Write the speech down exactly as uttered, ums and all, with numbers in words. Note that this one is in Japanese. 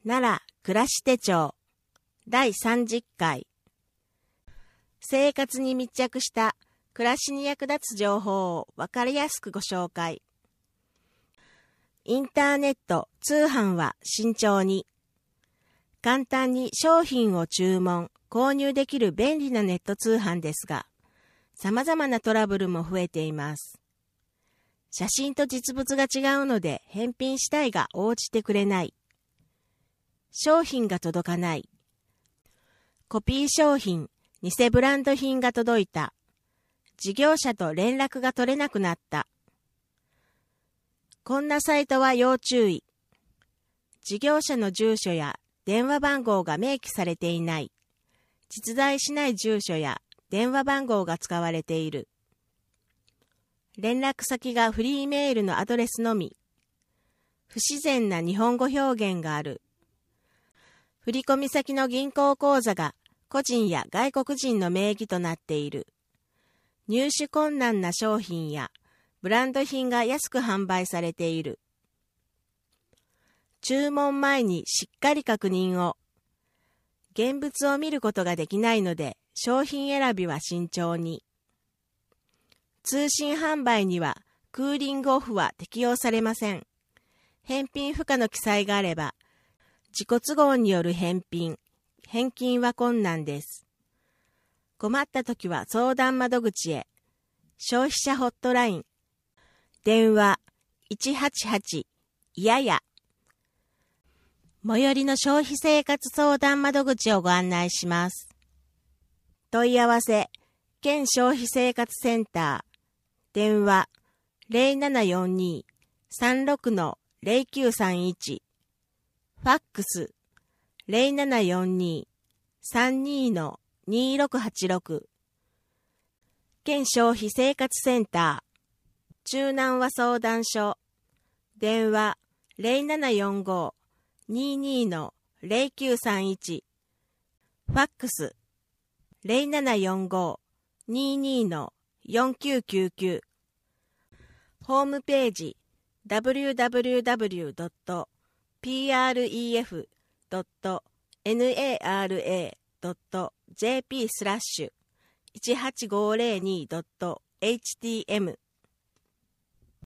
奈良暮らし手帳だいさんじゅっかい、生活に密着した暮らしに役立つ情報をわかりやすくご紹介。インターネット通販は慎重に。簡単に商品を注文購入できる便利なネット通販ですが、様々なトラブルも増えています。写真と実物が違うので返品したいが応じてくれない。商品が届かない。コピー商品、偽ブランド品が届いた。事業者と連絡が取れなくなった。こんなサイトは要注意。事業者の住所や電話番号が明記されていない。実在しない住所や電話番号が使われている。連絡先がフリーメールのアドレスのみ。不自然な日本語表現がある。振込先の銀行口座が個人や外国人の名義となっている。入手困難な商品やブランド品が安く販売されている。注文前にしっかり確認を。現物を見ることができないので商品選びは慎重に。通信販売にはクーリングオフは適用されません。返品不可の記載があれば、自己都合による返品、返金は困難です。困ったときは相談窓口へ。消費者ホットライン。電話いちはちはちいやや。最寄りの消費生活相談窓口をご案内します。問い合わせ、県消費生活センター。電話ゼロななよんに さんろく のゼロきゅうさんいち。ファックスゼロななよんに さんに のにろくはちろく。県消費生活センター。中南和相談所。電話ゼロななよんご にに のゼロきゅうさんいち。ファックスゼロななよんご にに のよんきゅうきゅうきゅう。ホームページ ダブリューダブリューダブリュードットピーアールイーエフドットナラドットジェーピー スラッシュいちはちごーゼロにドットエイチティーエム